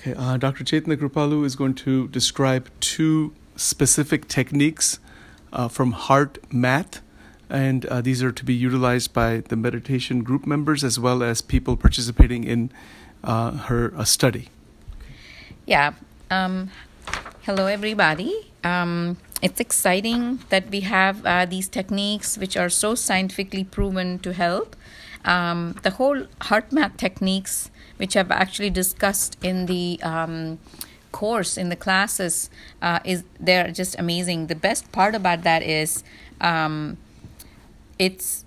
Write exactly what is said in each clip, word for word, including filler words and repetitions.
Okay, uh, Doctor Chaitanya Kripalu is going to describe two specific techniques uh, from HeartMath, and uh, these are to be utilized by the meditation group members as well as people participating in uh, her uh, study. Yeah. Um, hello, everybody. Um, it's exciting that we have uh, these techniques which are so scientifically proven to help. Um, the whole HeartMath techniques, which I've actually discussed in the um, course, in the classes, uh, is they're just amazing. The best part about that is um, it's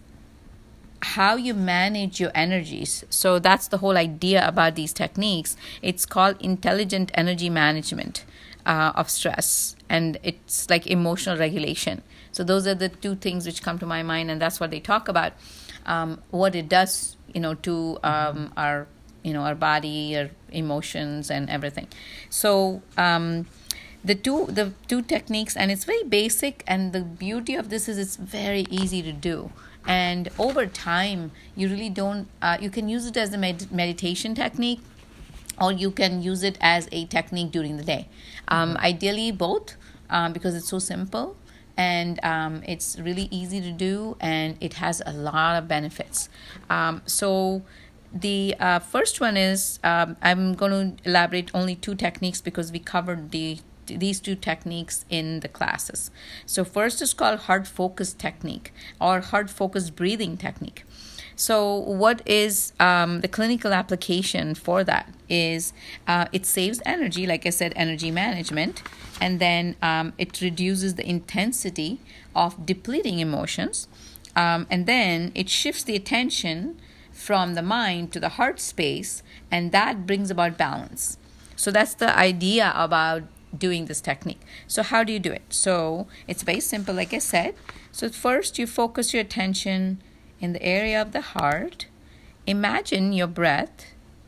how you manage your energies. So that's the whole idea about these techniques. It's called intelligent energy management uh, of stress, and it's like emotional regulation. So those are the two things which come to my mind, and that's what they talk about. Um, what it does, you know, to um, our, you know, our body, our emotions, and everything. So um, the two, the two techniques, and it's very basic. And the beauty of this is it's very easy to do. And over time, you really don't. Uh, you can use it as a med- meditation technique, or you can use it as a technique during the day. Um, mm-hmm. Ideally, both, um, because it's so simple. And um, it's really easy to do, and it has a lot of benefits. Um, so the uh, first one is, um, I'm going to elaborate only two techniques because we covered the these two techniques in the classes. So first is called heart focus technique or heart focused breathing technique. So what is um, the clinical application for that is uh, it saves energy, like I said, energy management, and then um, it reduces the intensity of depleting emotions, um, and then it shifts the attention from the mind to the heart space, and that brings about balance. So that's the idea about doing this technique. So how do you do it? So it's very simple, like I said. So first you focus your attention in the area of the heart. Imagine your breath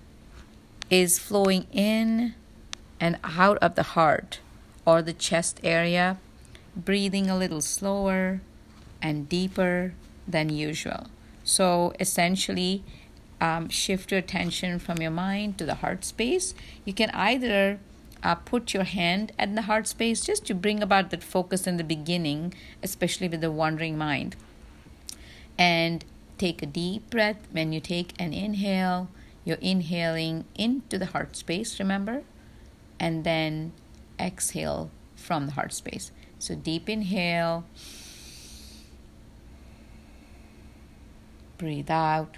is flowing in and out of the heart or the chest area, breathing a little slower and deeper than usual. So essentially, um, shift your attention from your mind to the heart space. You can either uh, put your hand at the heart space just to bring about that focus in the beginning, especially with the wandering mind. And take a deep breath. When you take an inhale, you're inhaling into the heart space, remember? And then exhale from the heart space. So deep inhale. Breathe out.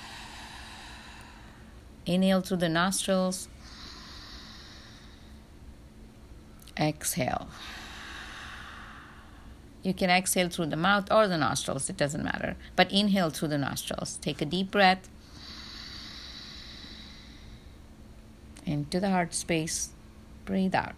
Inhale through the nostrils. Exhale. You can exhale through the mouth or the nostrils, it doesn't matter. But inhale through the nostrils. Take a deep breath into the heart space. Breathe out.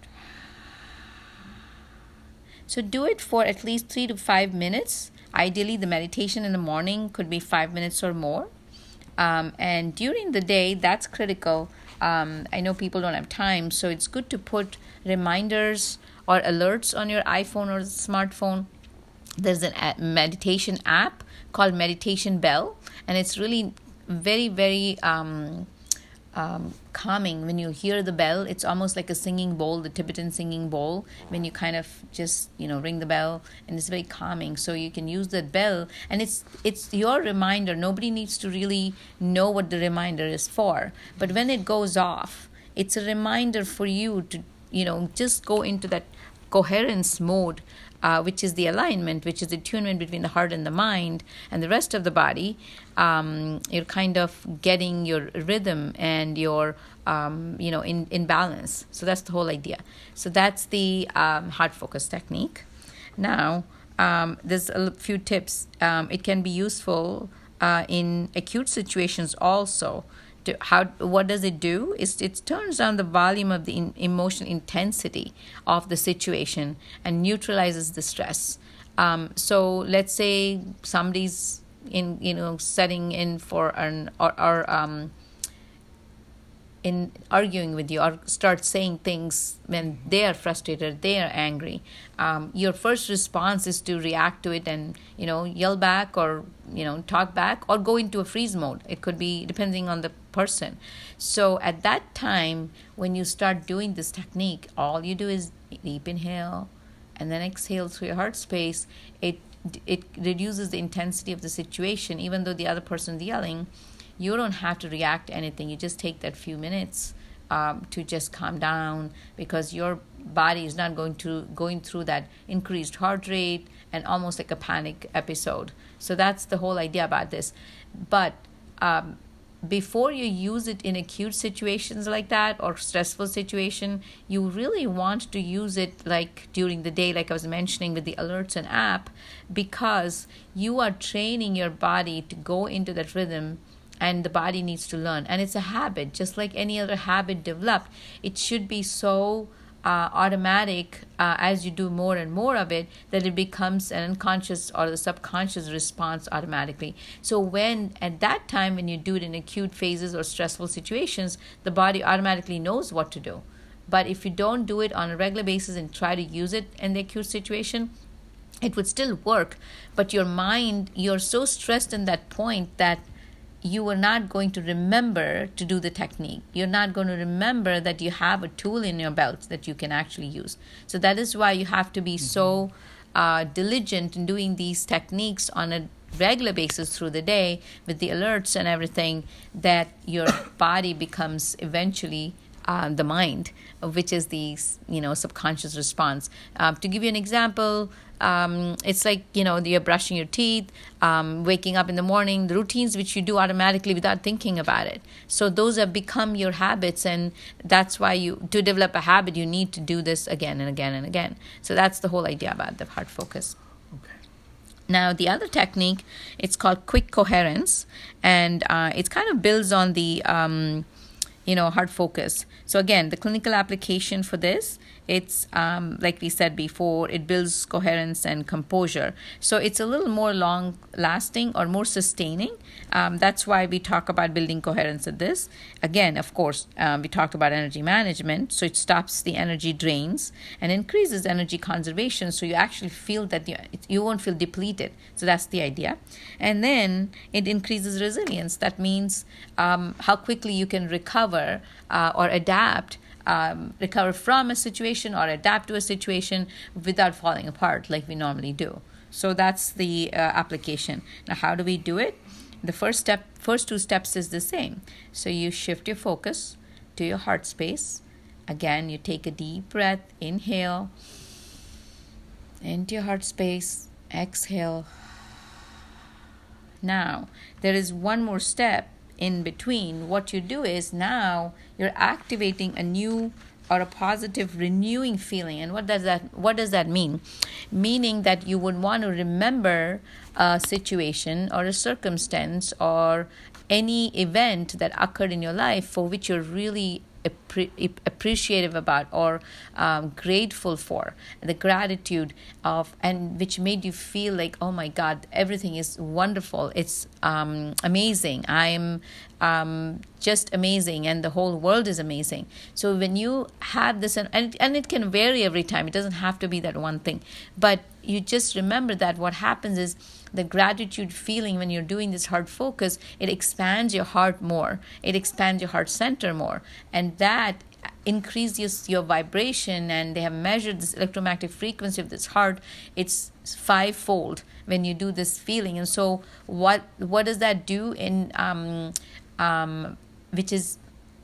So do it for at least three to five minutes. Ideally, the meditation in the morning could be five minutes or more. Um, and during the day, that's critical. Um, I know people don't have time, so it's good to put reminders or alerts on your iPhone or smartphone. There's a meditation app called Meditation Bell, and it's really very, very um, um, calming. When you hear the bell, it's almost like a singing bowl, the Tibetan singing bowl, when you kind of just, you know, ring the bell, and it's very calming. So you can use that bell, and it's it's your reminder. Nobody needs to really know what the reminder is for. But when it goes off, it's a reminder for you to, you know, just go into that coherence mode, uh, which is the alignment, which is the attunement between the heart and the mind and the rest of the body. Um, you're kind of getting your rhythm and your, um, you know, in, in balance. So that's the whole idea. So that's the um, heart focus technique. Now, um, there's a few tips. Um, it can be useful uh, in acute situations also. To how what does it do? Is it turns down the volume of the in, emotional intensity of the situation and neutralizes the stress. Um, so let's say somebody's in you know setting in for an or, or um in arguing with you or start saying things when they are frustrated, they are angry, um, your first response is to react to it and, you know, yell back or, you know, talk back or go into a freeze mode. It could be depending on the person. So at that time, when you start doing this technique, all you do is deep inhale and then exhale through your heart space. It it reduces the intensity of the situation. Even though the other person's yelling, you don't have to react to anything. You just take that few minutes um, to just calm down, because your body is not going to going through that increased heart rate and almost like a panic episode. So that's the whole idea about this. But um, before you use it in acute situations like that or stressful situation, you really want to use it like during the day, like I was mentioning with the alerts and app, because you are training your body to go into that rhythm, and the body needs to learn. And it's a habit, just like any other habit developed. It should be so uh, automatic uh, as you do more and more of it, that it becomes an unconscious or the subconscious response automatically. So when at that time, when you do it in acute phases or stressful situations, the body automatically knows what to do. But if you don't do it on a regular basis and try to use it in the acute situation, it would still work. But your mind, you're so stressed in that point that you are not going to remember to do the technique. You're not going to remember that you have a tool in your belt that you can actually use. So that is why you have to be mm-hmm. so uh, diligent in doing these techniques on a regular basis through the day with the alerts and everything, that your body becomes eventually uh, the mind, which is the you know subconscious response. Uh, to give you an example, Um, it's like, you know, you're brushing your teeth, um, waking up in the morning, the routines which you do automatically without thinking about it. So those have become your habits, and that's why you, to develop a habit, you need to do this again and again and again. So that's the whole idea about the heart focus. Okay. Now, the other technique, it's called quick coherence, and uh, it kind of builds on the, um, you know, heart focus. So again, the clinical application for this, it's um, like we said before, it builds coherence and composure. So it's a little more long lasting or more sustaining. Um, that's why we talk about building coherence at this. Again, of course, um, we talked about energy management. So it stops the energy drains and increases energy conservation. So you actually feel that you, you won't feel depleted. So that's the idea. And then it increases resilience. That means um, how quickly you can recover uh, or adapt Um, recover from a situation or adapt to a situation without falling apart like we normally do. So that's the uh, application. Now, how do we do it? The first step, first two steps is the same. So you shift your focus to your heart space. Again, you take a deep breath, inhale into your heart space, exhale. Now, there is one more step in between. What you do is now you're activating a new or a positive renewing feeling. And what does that what does that mean? Meaning that you would want to remember a situation or a circumstance or any event that occurred in your life for which you're really appre- appreciative about or um, grateful for, the gratitude of, and which made you feel like, oh my God, everything is wonderful, it's um, amazing, I'm um, just amazing, and the whole world is amazing. So when you have this, and, and it can vary every time, it doesn't have to be that one thing, but you just remember that what happens is the gratitude feeling when you're doing this heart focus, it expands your heart more. It expands your heart center more. And that increases your vibration, and they have measured this electromagnetic frequency of this heart. It's fivefold when you do this feeling. And so what what does that do in um, um, which is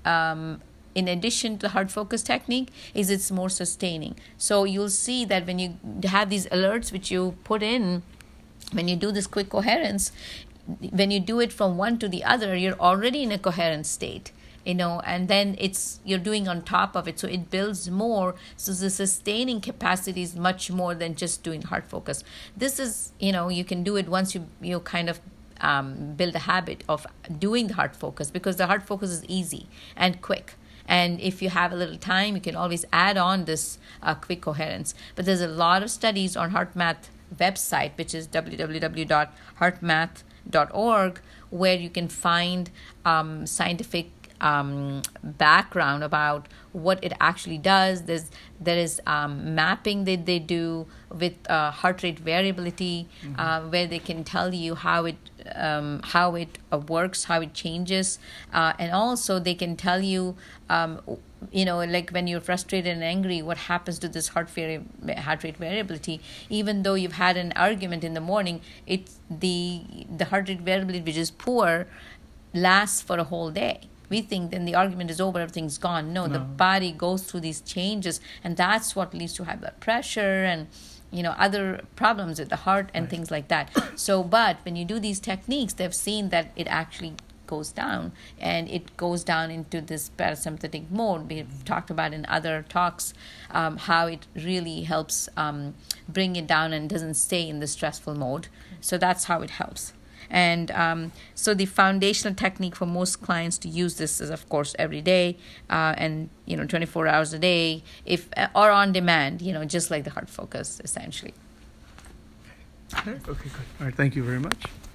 um, in addition to the heart focus technique, is it's more sustaining. So you'll see that when you have these alerts which you put in, when you do this quick coherence, when you do it from one to the other, you're already in a coherent state, you know, and then it's you're doing on top of it. So it builds more. So the sustaining capacity is much more than just doing heart focus. This is, you know, you can do it once you, you kind of um, build a habit of doing the heart focus, because the heart focus is easy and quick. And if you have a little time, you can always add on this uh, quick coherence. But there's a lot of studies on HeartMath website, which is w w w dot heart math dot org, where you can find um, scientific um, background about what it actually does. There's there is um, mapping that they do with uh, heart rate variability, mm-hmm. uh, where they can tell you how it um, how it uh, works, how it changes, uh, and also they can tell you, um, you know, like when you're frustrated and angry, what happens to this heart vari- heart rate variability? Even though you've had an argument in the morning, it's the the heart rate variability, which is poor, lasts for a whole day. We think then the argument is over, everything's gone. No, no, the body goes through these changes, and that's what leads to high blood pressure and, you know, other problems with the heart and right. things like that. So, but when you do these techniques, they've seen that it actually goes down, and it goes down into this parasympathetic mode. We've talked about in other talks um, how it really helps um, bring it down and doesn't stay in the stressful mode. So that's how it helps. And um, so the foundational technique for most clients to use this is, of course, every day uh, and, you know, twenty-four hours a day, if or on demand, you know, just like the Heart Focus, essentially. Okay, good. All right, thank you very much.